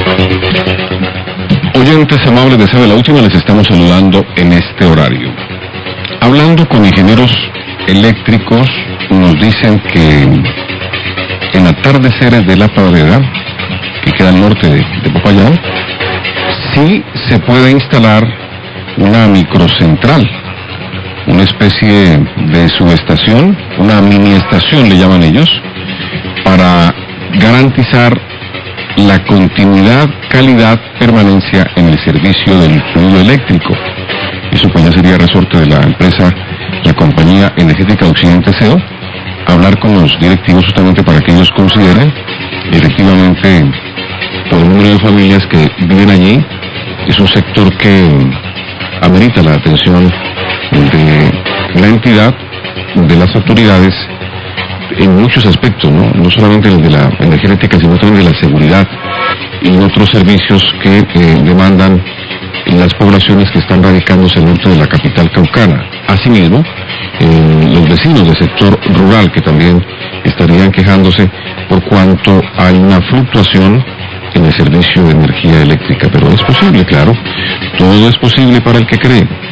Oyentes amables de Sabe la Última, les estamos saludando en este horario. Hablando con ingenieros eléctricos, nos dicen que en atardeceres de La Pabrera, que queda al norte de Popayán, sí se puede instalar una microcentral, una especie de subestación, una mini estación le llaman ellos, para garantizar la continuidad, calidad, permanencia en el servicio del fluido eléctrico. Eso pues ya sería resorte de la empresa, la compañía energética Occidente SEO, hablar con los directivos justamente para que ellos consideren efectivamente por el número de familias que viven allí. Es un sector que amerita la atención de la entidad, de las autoridades, en muchos aspectos, no solamente el de la energética, sino también de la seguridad y otros servicios que demandan las poblaciones que están radicándose al norte de la capital caucana. Asimismo, los vecinos del sector rural que también estarían quejándose por cuanto hay una fluctuación en el servicio de energía eléctrica. Pero es posible, claro, todo es posible para el que cree.